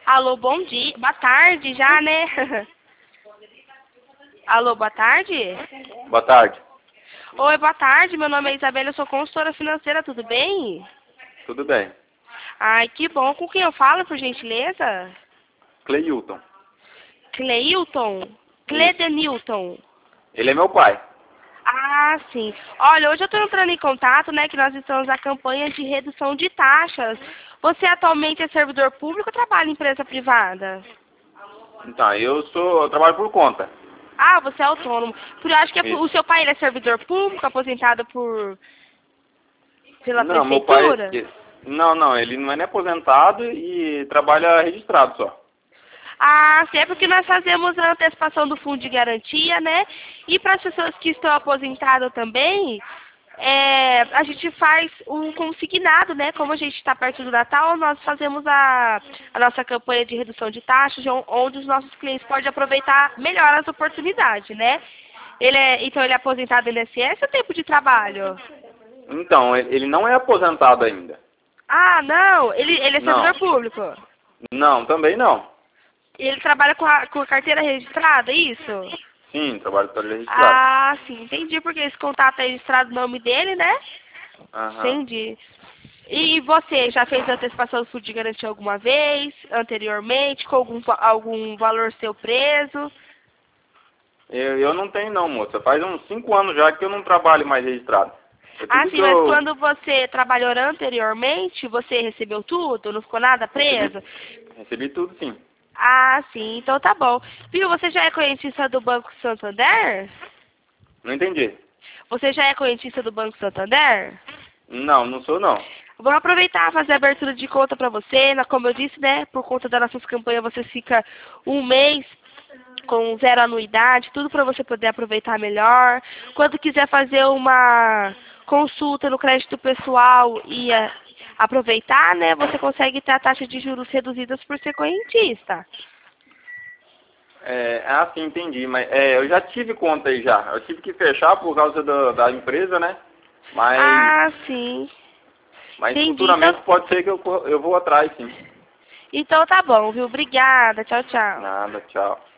Alô, bom dia. Boa tarde já, né? Alô, boa tarde? Boa tarde. Oi, boa tarde. Meu nome é Isabela, eu sou consultora financeira, tudo bem? Tudo bem. Ai, que bom. Com quem eu falo, por gentileza? Cleilton. Cleilton? Isso. Cledenilton. Ele é meu pai. Ah, sim. Olha, hoje eu estou entrando em contato, né, que nós estamos na campanha de redução de taxas. Você atualmente é servidor público ou trabalha em empresa privada? Então, eu trabalho por conta. Ah, você é autônomo. Por, eu acho que o Isso. seu pai ele é servidor público, aposentado pela Não, meu pai. prefeitura? Não, ele não é nem aposentado e trabalha registrado só. Ah, sim, é porque nós fazemos a antecipação do fundo de garantia, né? E para as pessoas que estão aposentadas também, a gente faz um consignado, né? Como a gente está perto do Natal, nós fazemos a nossa campanha de redução de taxas, onde os nossos clientes podem aproveitar melhor as oportunidades, né? Então ele é aposentado do INSS ou tempo de trabalho? Então, ele não é aposentado ainda. Ah, não, ele é servidor Não. público. Não, também não. Ele trabalha com a carteira registrada, é isso? Sim, trabalho para registrado. Ah, sim, entendi, porque esse contato é registrado no nome dele, né? Aham. Entendi. E você já fez a antecipação do fundo de garantia alguma vez, anteriormente, com algum valor seu preso? Eu não tenho não, moça. Faz uns 5 anos já que eu não trabalho mais registrado. É Ah, tudo sim, que mas eu quando você trabalhou anteriormente, você recebeu tudo? Não ficou nada recebi. preso? Recebi tudo, sim. Ah, sim, então tá bom. Viu, você já é correntista do Banco Santander? Não entendi. Você já é correntista do Banco Santander? Não, não sou não. Vou aproveitar e fazer a abertura de conta para você. Como eu disse, né, por conta das nossas campanhas, você fica um mês com 0 anuidade, tudo para você poder aproveitar melhor. Quando quiser fazer uma consulta no crédito pessoal e aproveitar, né, você consegue ter a taxa de juros reduzidas por ser correntista. Sim, entendi. Mas eu já tive conta aí já. Eu tive que fechar por causa da empresa, né? Mas, Ah, sim. mas Entendi. futuramente pode ser que eu vou atrás, sim. Então tá bom, viu? Obrigada. Tchau, tchau. Nada, tchau.